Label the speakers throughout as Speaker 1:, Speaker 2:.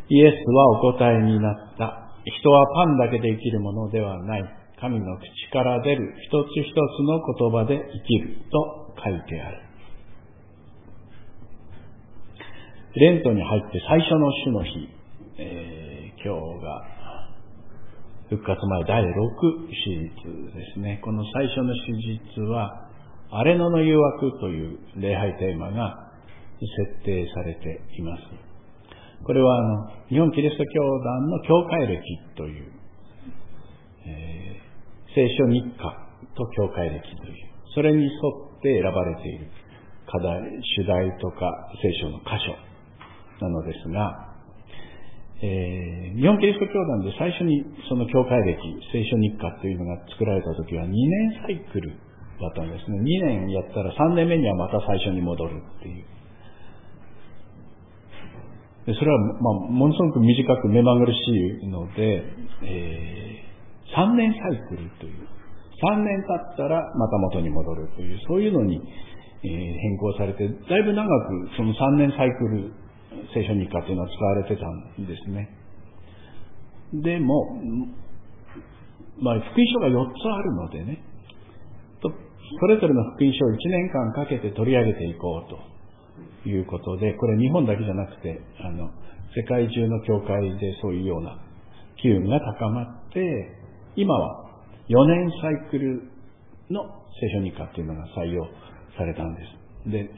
Speaker 1: イエスはお答えになった。人はパンだけで生きるものではない。神の口から出る一つ一つの言葉で生きると書いてある。レントに入って最初の主の日、今日が復活前第6手術ですね。この最初の手術は荒れ野の誘惑という礼拝テーマが設定されています。これは日本キリスト教団の教会歴という、聖書日課と教会歴という、それに沿って選ばれている課題、主題とか聖書の箇所なのですが、日本キリスト教団で最初にその教会歴、聖書日課というのが作られた時は2年サイクルだったんですね。2年やったら3年目にはまた最初に戻るっていう。でそれは、ものすごく短く目まぐるしいので、3年サイクルという。3年経ったらまた元に戻るという、そういうのに、変更されて、だいぶ長くその3年サイクル聖書日課というのは使われてたんですね。でも、福音書が4つあるのでね、それぞれの福音書を1年間かけて取り上げていこうということで、これ日本だけじゃなくて、世界中の教会でそういうような機運が高まって、今は4年サイクルの聖書日課というのが採用されたんです。で、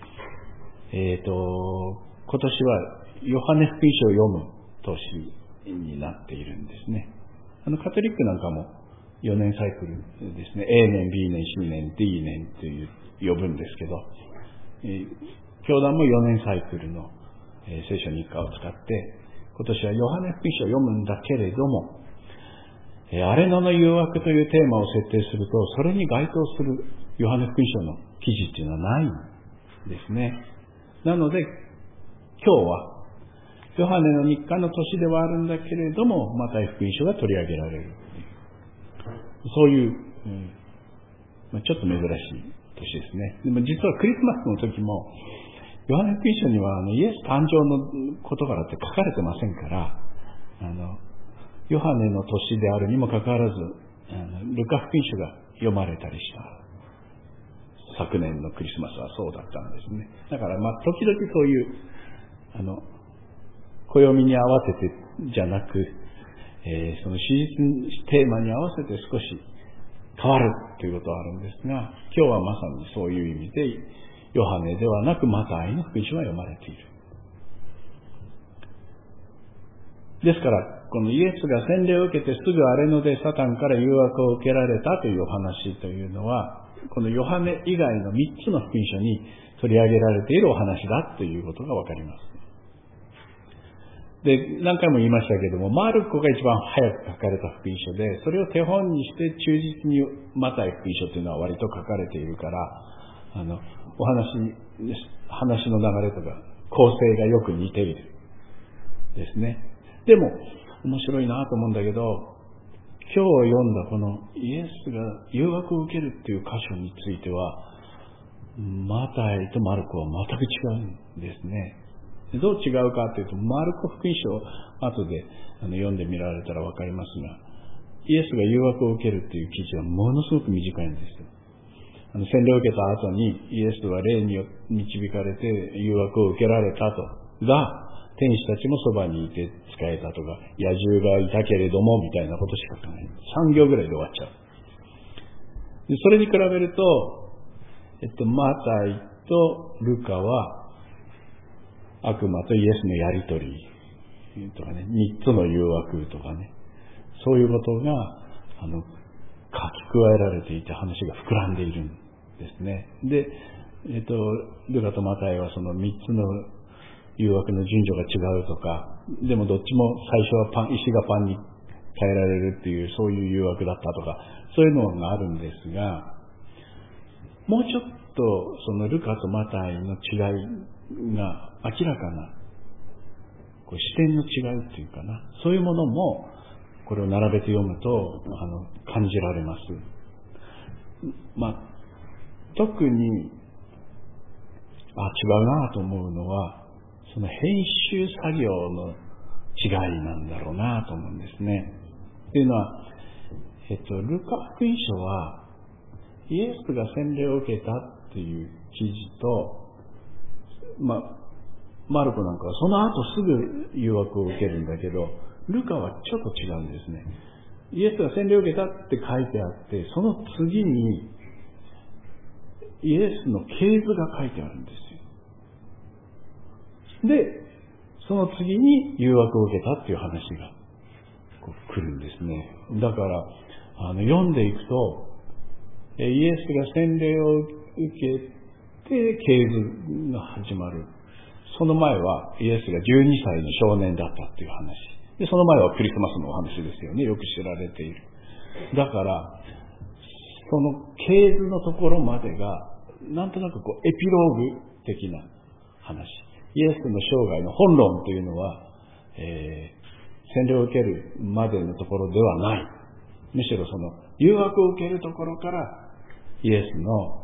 Speaker 1: 今年はヨハネ福音書を読む年になっているんですね。カトリックなんかも4年サイクルですね。A 年、B 年、C 年、D 年という呼ぶんですけど、教団も4年サイクルの聖書日課を使って、今年はヨハネ福音書を読むんだけれども、荒れ野の誘惑というテーマを設定すると、それに該当するヨハネ福音書の記事っていうのはないんですね。なので、今日は、ヨハネの日課の年ではあるんだけれども、マタイ福音書が取り上げられる。そういう、ちょっと珍しい年ですね。でも実はクリスマスの時も、ヨハネ福音書にはイエス誕生の事柄って書かれてませんから、ヨハネの年であるにもかかわらず、ルカ福音書が読まれたりした。昨年のクリスマスはそうだったんですね。だから時々そういう暦に合わせてじゃなく、その史実テーマに合わせて少し変わるということはあるんですが、今日はまさにそういう意味でヨハネではなくマタイの福音書が読まれている。ですから、このイエスが洗礼を受けてすぐ荒れ野でサタンから誘惑を受けられたというお話というのは、このヨハネ以外の3つの福音書に取り上げられているお話だということがわかります。で、何回も言いましたけれども、マルコが一番早く書かれた福音書で、それを手本にして忠実にマタイ福音書というのは割と書かれているから、お話の流れとか構成がよく似ているですね。でも面白いなと思うんだけど、今日読んだこのイエスが誘惑を受けるっていう箇所については、マタイとマルコは全く違うんですね。どう違うかというと、マルコ福音書を後で読んでみられたらわかりますが、イエスが誘惑を受けるっていう記事はものすごく短いんですよ。洗礼を受けた後にイエスは霊に導かれて誘惑を受けられたと。が、天使たちもそばにいて仕えたとか、野獣がいたけれどもみたいなことしか書かない。3行ぐらいで終わっちゃう。でそれに比べると、マタイとルカは悪魔とイエスのやりとりとかね、3つの誘惑とかね、そういうことが書き加えられていて話が膨らんでいるんですね。で、ルカとマタイはその3つの誘惑の順序が違うとか、でもどっちも最初は石がパンに変えられるっていうそういう誘惑だったとか、そういうのがあるんですが、もうちょっとそのルカとマタイの違いが明らかな視点の違いっていうかな、そういうものもこれを並べて読むと感じられます。特に違うなと思うのは、その編集作業の違いなんだろうなと思うんですね。というのは、ルカ福音書はイエスが洗礼を受けたっていう記事と、マルコなんかはその後すぐ誘惑を受けるんだけど、ルカはちょっと違うんですね。イエスが洗礼を受けたって書いてあって、その次にイエスの系図が書いてあるんですよ。で、その次に誘惑を受けたっていう話が来るんですね。だから読んでいくと、イエスが洗礼を受けて系図が始まる。その前はイエスが12歳の少年だったっていう話で、その前はクリスマスのお話ですよね。よく知られている。だからその系図のところまでがなんとなくエピローグ的な話。イエスの生涯の本論というのは、洗礼を受けるまでのところではない。むしろその誘惑を受けるところからイエスの、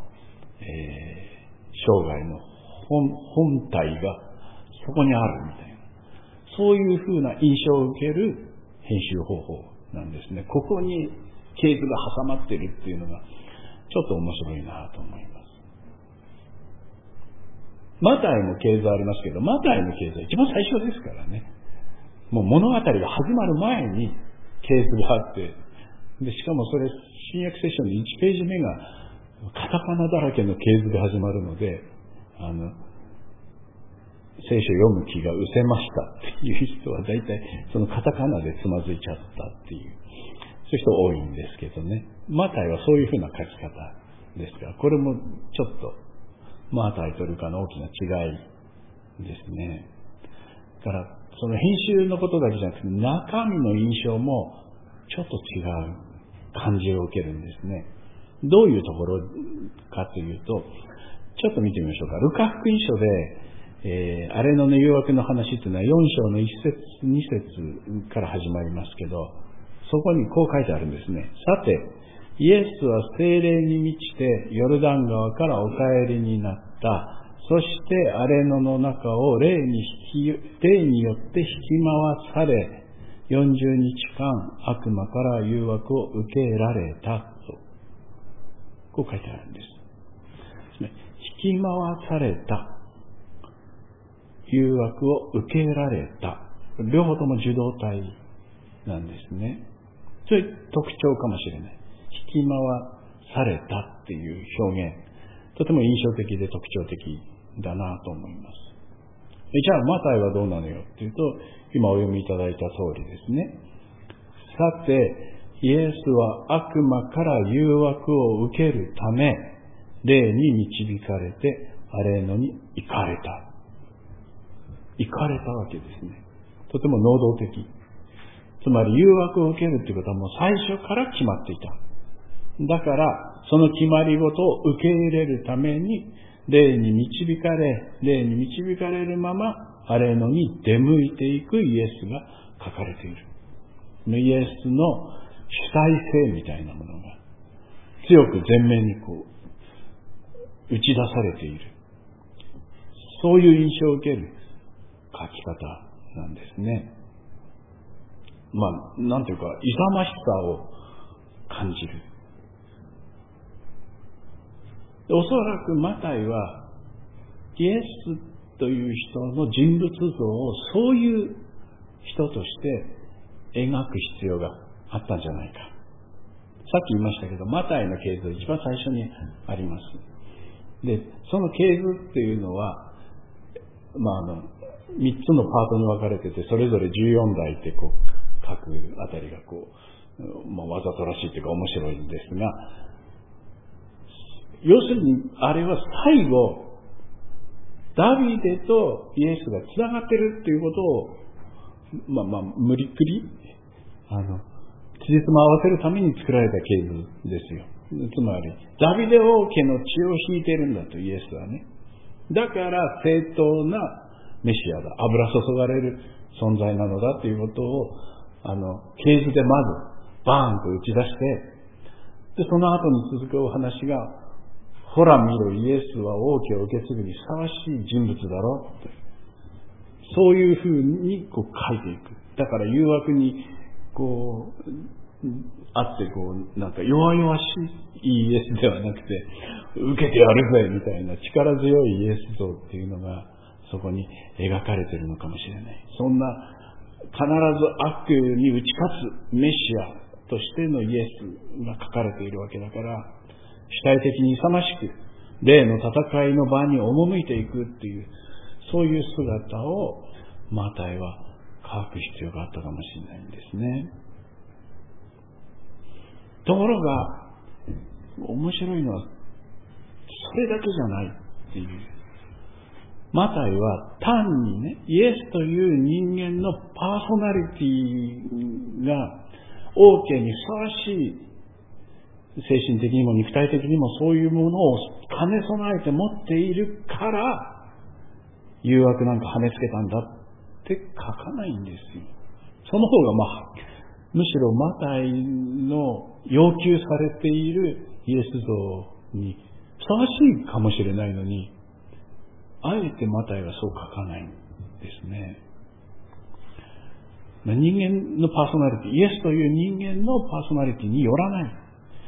Speaker 1: 生涯の本体がそこにあるみたいな、そういうふうな印象を受ける編集方法なんですね。ここに系図が挟まっているっていうのがちょっと面白いなと思います。マタイも系図ありますけど、マタイの系図は一番最初ですからね。もう物語が始まる前に系図があって、でしかもそれ新約聖書の1ページ目がカタカナだらけの系図で始まるので、聖書読む気が失せましたっていう人は大体そのカタカナでつまずいちゃったっていう、そういう人多いんですけどね。マタイはそういうふうな書き方ですから、これもちょっとマタイとルカの大きな違いですね。だからその編集のことだけじゃなくて中身の印象もちょっと違う感じを受けるんですね。どういうところかというと、ちょっと見てみましょうか。ルカ福音書で、アレノの誘惑の話っていうのは4章の1節2節から始まりますけど、そこにこう書いてあるんですね。さて、イエスは聖霊に満ちてヨルダン川からお帰りになった。そしてアレノの中を霊によって引き回され、40日間悪魔から誘惑を受けられたと。こう書いてあるんです。引き回された。誘惑を受けられた。両方とも受動体なんですね。それ特徴かもしれない。引き回されたっていう表現、とても印象的で特徴的だなと思います。じゃあマタイはどうなのよっていうと、今お読みいただいた通りですね。さて、イエスは悪魔から誘惑を受けるため、霊に導かれてアレノに行かれた。行かれたわけですね。とても能動的。つまり誘惑を受けるということはもう最初から決まっていた。だから、その決まりごとを受け入れるために、霊に導かれるまま、アレノに出向いていくイエスが書かれている。イエスの主体性みたいなものが、強く前面に打ち出されている。そういう印象を受ける書き方なんですね。なんていうか、勇ましさを感じる。おそらくマタイはイエスという人の人物像をそういう人として描く必要があったんじゃないか。さっき言いましたけど、マタイの系図一番最初にあります。で、その系図っていうのは、3つのパートに分かれてて、それぞれ14題って書くあたりがわざとらしいというか面白いんですが、要するにあれは最後ダビデとイエスがつながってるっていうことを無理くりつじつま合わせるために作られた系図ですよ。つまりダビデ王家の血を引いてるんだと、イエスはね。だから正当なメシアだ、油注がれる存在なのだということを系図でまずバーンと打ち出して、でその後に続くお話が、ほら見ろ、イエスは王家を受け継ぐにふさわしい人物だろうと、 そういうふうに書いていく。だから誘惑にあってなんか弱々しいイエスではなくて、受けてやるぜみたいな力強いイエス像っていうのがそこに描かれているのかもしれない。そんな必ず悪に打ち勝つメシアとしてのイエスが書かれているわけだから、主体的に勇ましく霊の戦いの場に赴いていくっていう、そういう姿をマタイは書く必要があったかもしれないんですね。ところが面白いのはそれだけじゃないっていう。マタイは単にね、イエスという人間のパーソナリティが王家にふさわしい、精神的にも肉体的にもそういうものを兼ね備えて持っているから誘惑なんか跳ねつけたんだって書かないんですよ。その方がむしろマタイの要求されているイエス像にふさわしいかもしれないのに、あえてマタイはそう書かないんですね。人間のパーソナリティ、イエスという人間のパーソナリティによらない。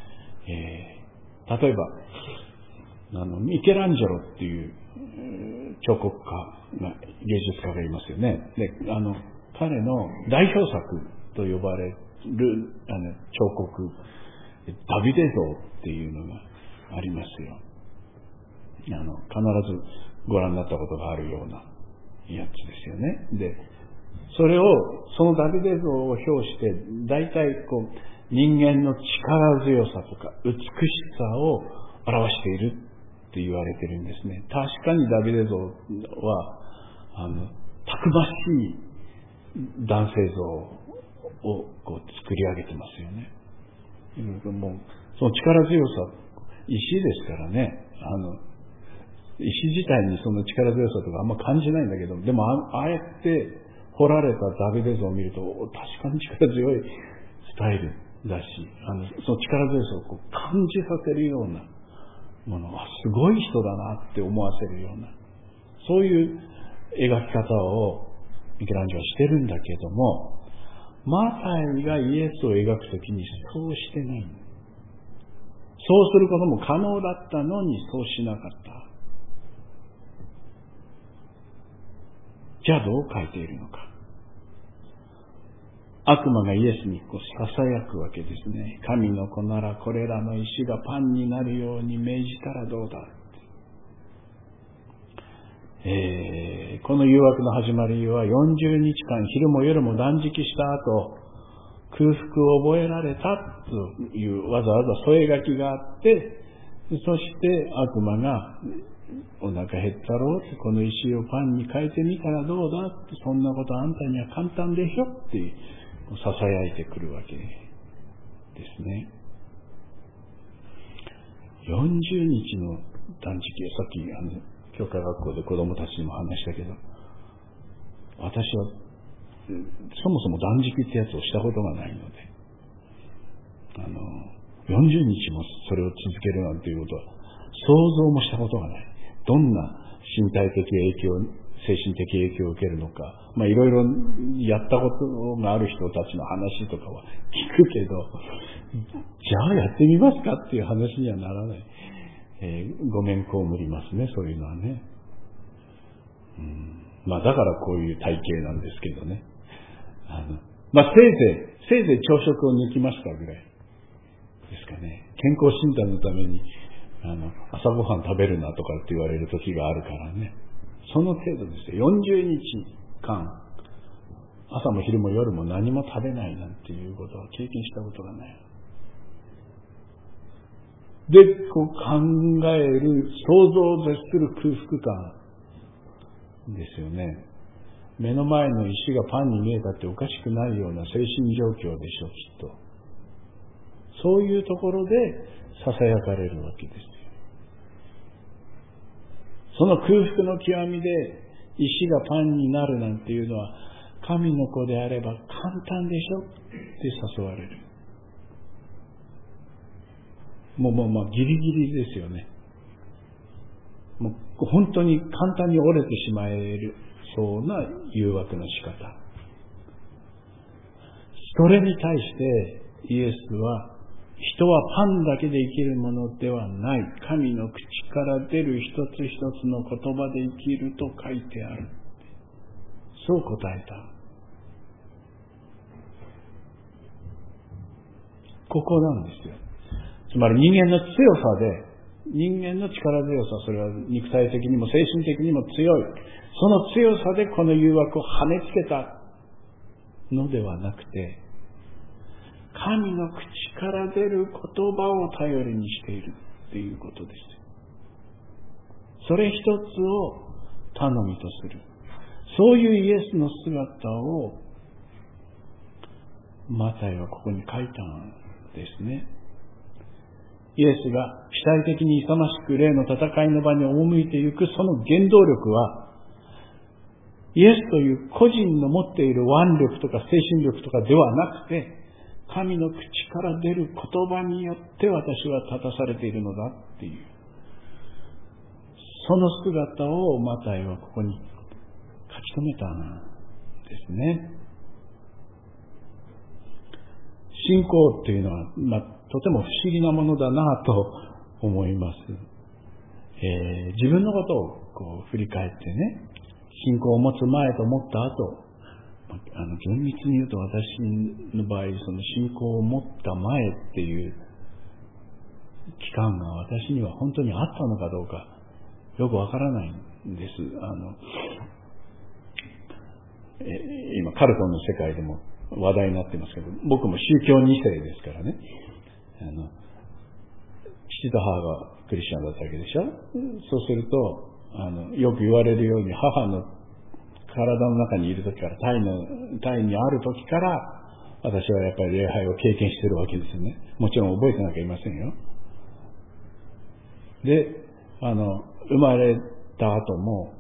Speaker 1: 例えばミケランジェロっていう彫刻家が、芸術家がいますよね。で彼の代表作と呼ばれる彫刻、ダビデ像っていうのがありますよ。必ずご覧になったことがあるようなやつですよね。で、そのダビデ像を表して、大体人間の力強さとか美しさを表しているって言われてるんですね。確かにダビデ像はたくましい男性像を作り上げてますよね。もうその力強さ、石ですからね。石自体にその力強さとかあんま感じないんだけど、でもああやって彫られたダビデ像を見ると確かに力強いスタイルだし、その力強さを感じさせるようなものはすごい人だなって思わせるような、そういう描き方をミケランジェロはしてるんだけども、マタイがイエスを描くときにそうしてない。そうすることも可能だったのにそうしなかった。じゃあどう書いているのか。悪魔がイエスに囁くわけですね。神の子ならこれらの石がパンになるように命じたらどうだ。この誘惑の始まりは40日間昼も夜も断食した後、空腹を覚えられたというわざわざ添え書きがあって、そして悪魔がお腹減ったろうって、この石をパンに変えてみたらどうだって、そんなことあんたには簡単でしょって囁いてくるわけですね。40日の断食、さっき教会学校で子供たちにも話したけど、私はそもそも断食ってやつをしたことがないので、40日もそれを続けるなんていうことは想像もしたことがない。どんな身体的影響、精神的影響を受けるのか、いろいろやったことがある人たちの話とかは聞くけど、じゃあやってみますかっていう話にはならない。ごめんこむりますね、そういうのはね。だからこういう体型なんですけどね。せいぜい朝食を抜きましたぐらいですかね。健康診断のために朝ごはん食べるなとかって言われる時があるからね。その程度ですよ。40日間朝も昼も夜も何も食べないなんていうことは経験したことがない。で、考える、想像を絶する空腹感ですよね。目の前の石がパンに見えたっておかしくないような精神状況でしょう、きっと。そういうところで囁かれるわけですよ。その空腹の極みで石がパンになるなんていうのは、神の子であれば簡単でしょって誘われる。もうギリギリですよね。もう本当に簡単に折れてしまえる。 そうな誘惑の仕方。それに対してイエスは、人はパンだけで生きるものではない。神の口から出る一つ一つの言葉で生きると書いてある。そう答えた。ここなんですよ。つまり人間の強さで、人間の力強さ、それは肉体的にも精神的にも強い。その強さでこの誘惑を跳ねつけたのではなくて、神の口から出る言葉を頼りにしているっていうことです。それ一つを頼みとする。そういうイエスの姿をマタイはここに書いたんですね。イエスが主体的に勇ましく霊の戦いの場に赴いていくその原動力は、イエスという個人の持っている腕力とか精神力とかではなくて、神の口から出る言葉によって私は立たされているのだっていう、その姿をマタイはここに書き留めたんですね。信仰っていうのは、とても不思議なものだなと思います。自分のことをこう振り返ってね、信仰を持つ前と思った後、厳密に言うと私の場合、その信仰を持った前っていう期間が私には本当にあったのかどうかよくわからないんです。今カルトンの世界でも話題になってますけど、僕も宗教2世ですからね。父と母がクリスチャンだったわけでしょ。そうするとよく言われるように、母の体の中にいる時から、胎にある時から私はやっぱり礼拝を経験しているわけですよね。もちろん覚えてなきゃいませんよ。で、生まれた後も、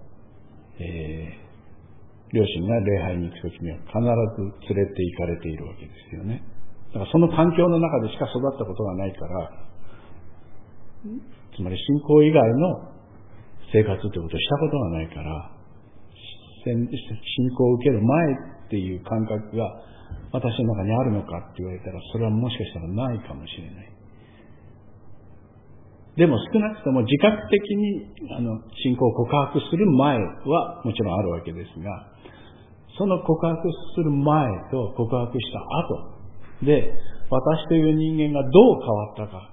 Speaker 1: 両親が礼拝に行く時には必ず連れて行かれているわけですよね。だからその環境の中でしか育ったことがないから、つまり信仰以外の生活ということをしたことがないから、信仰を受ける前っていう感覚が私の中にあるのかって言われたら、それはもしかしたらないかもしれない。でも少なくとも自覚的に信仰を告白する前はもちろんあるわけですが、その告白する前と告白した後で私という人間がどう変わったか、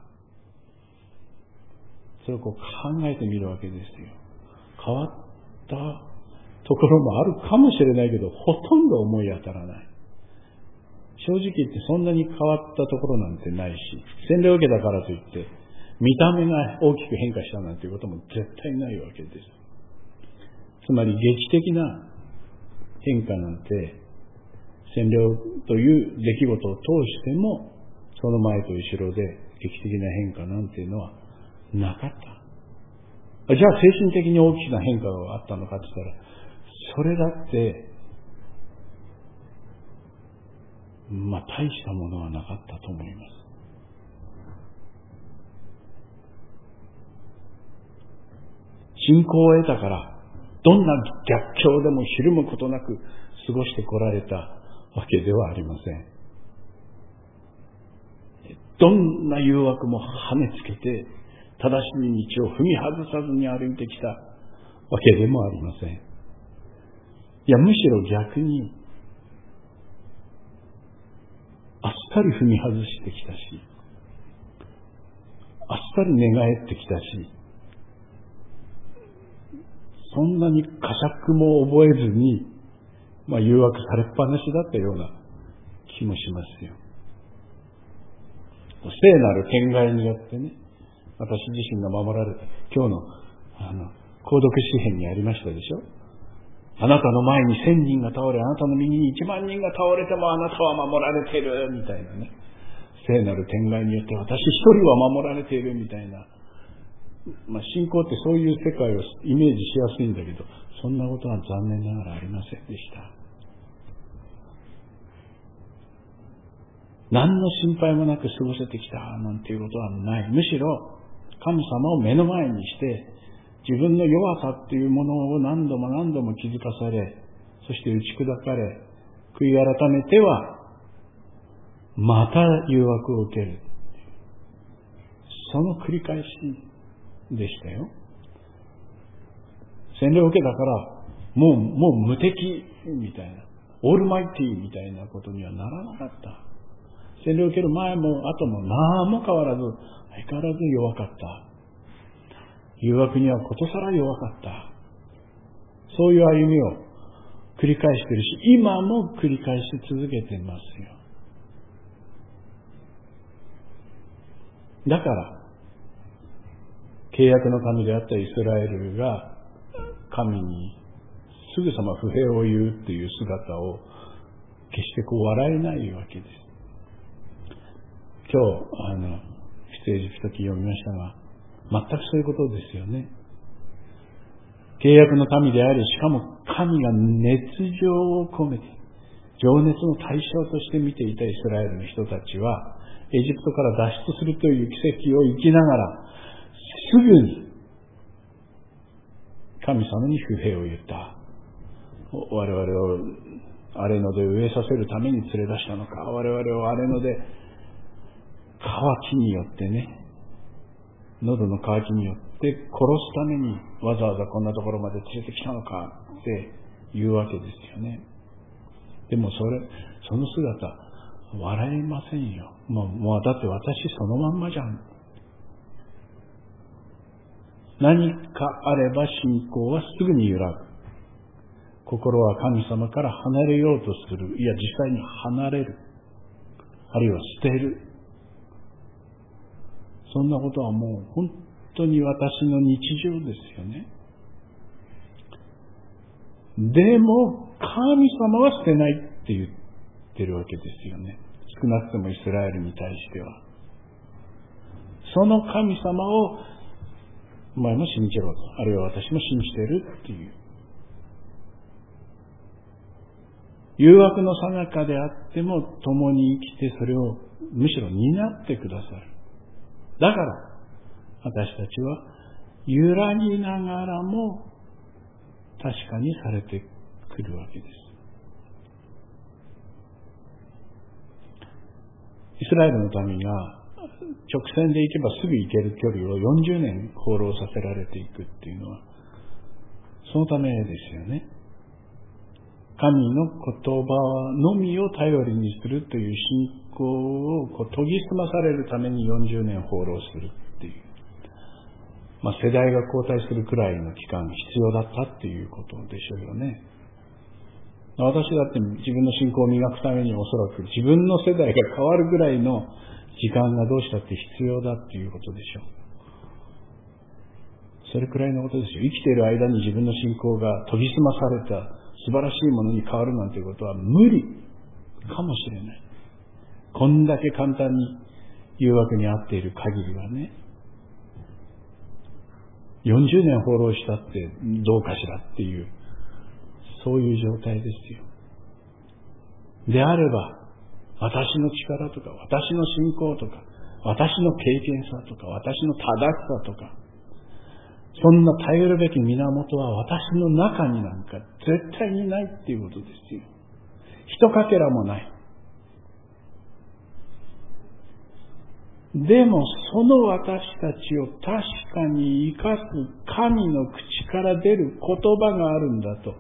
Speaker 1: それを考えてみるわけですよ。変わったところもあるかもしれないけど、ほとんど思い当たらない。正直言ってそんなに変わったところなんてないし、洗礼を受けたからといって見た目が大きく変化したなんていうことも絶対ないわけです。つまり劇的な変化なんて、洗礼という出来事を通してもその前と後ろで劇的な変化なんていうのはなかった。じゃあ精神的に大きな変化があったのかって言ったら、それだって大したものはなかったと思います。信仰を得たから、どんな逆境でもひるむことなく過ごしてこられたわけではありません。どんな誘惑も跳ねつけて、正しい道を踏み外さずに歩いてきたわけでもありません。いや、むしろ逆に、あっさり踏み外してきたし、あっさり寝返ってきたし、そんなに呵責も覚えずに、誘惑されっぱなしだったような気もしますよ。聖なる天外によってね、私自身が守られて、今日の購読詩編にありましたでしょ。あなたの前に1000人が倒れ、あなたの右に1万人が倒れてもあなたは守られているみたいなね。聖なる天外によって私一人は守られているみたいな。信仰ってそういう世界をイメージしやすいんだけど、そんなことは残念ながらありませんでした。何の心配もなく過ごせてきたなんていうことはない。むしろ神様を目の前にして、 自分の弱さっていうものを何度も何度も気づかされ、そして打ち砕かれ、悔い改めては、また誘惑を受ける。その繰り返しでしたよ。洗礼を受けたから、もう無敵みたいな、オールマイティみたいなことにはならなかった。洗礼を受ける前も後も何も変わらず、相変わらず弱かった。誘惑にはことさら弱かった。そういう歩みを繰り返しているし、今も繰り返し続けていますよ。だから、契約の神であったイスラエルが神にすぐさま不平を言うっていう姿を決して笑えないわけです。今日、出エジプト記読みましたが、全くそういうことですよね。契約の神であり、しかも神が熱情を込めて、情熱の対象として見ていたイスラエルの人たちは、エジプトから脱出するという奇跡を生きながら、すぐに神様に不平を言った。我々を荒れ野で飢えさせるために連れ出したのか、我々を荒れ野で渇きによってね、喉の渇きによって殺すためにわざわざこんなところまで連れてきたのかって言うわけですよね。でもその姿笑えませんよ。もうだって私そのまんまじゃん。何かあれば信仰はすぐに揺らぐ。心は神様から離れようとする。いや、実際に離れる。あるいは捨てる。そんなことはもう本当に私の日常ですよね。でも、神様は捨てないって言ってるわけですよね。少なくともイスラエルに対しては。その神様をお前も信じろと、あるいは私も信じているっていう。誘惑の最中であっても共に生きて、それをむしろ担ってくださる。だから私たちは揺らぎながらも確かにされてくるわけです。イスラエルの民が直線で行けばすぐ行ける距離を40年放浪させられていくっていうのはそのためですよね。神の言葉のみを頼りにするという信仰を研ぎ澄まされるために40年放浪するっていう、世代が交代するくらいの期間必要だったっていうことでしょうよね。私だって自分の信仰を磨くためにおそらく自分の世代が変わるぐらいの時間がどうしたって必要だっていうことでしょう。それくらいのことですよ。生きている間に自分の信仰が研ぎ澄まされた素晴らしいものに変わるなんていうことは無理かもしれない。こんだけ簡単に誘惑に遭っている限りはね、40年放浪したってどうかしらっていう、そういう状態ですよ。であれば、私の力とか、私の信仰とか、私の経験さとか、私の正しさとか、そんな頼るべき源は私の中になんか絶対にないっていうことですよ。ひとかけらもない。でもその私たちを確かに生かす神の口から出る言葉があるんだと。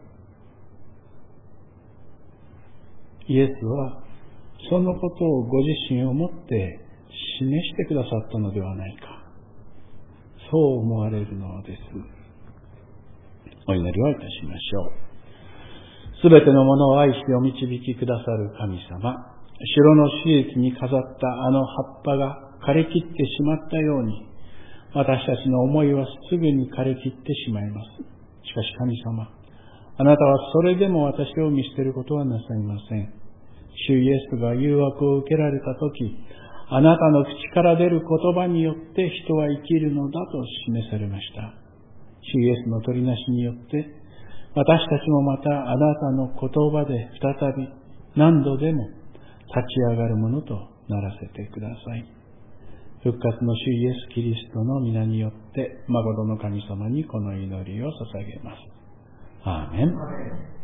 Speaker 1: イエスはそのことをご自身をもって示してくださったのではないか。そう思われるのです。お祈りをいたしましょう。すべてのものを愛してお導きくださる神様、城の刺激に飾ったあの葉っぱが枯れ切ってしまったように、私たちの思いはすぐに枯れ切ってしまいます。しかし神様、あなたはそれでも私を見捨てることはなさいません。主イエスが誘惑を受けられたとき、あなたの口から出る言葉によって人は生きるのだと示されました。主イエスの取りなしによって、私たちもまたあなたの言葉で再び何度でも立ち上がるものとならせてください。 復活の主イエス・キリストの皆によって、誠の神様にこの祈りを捧げます。アーメン。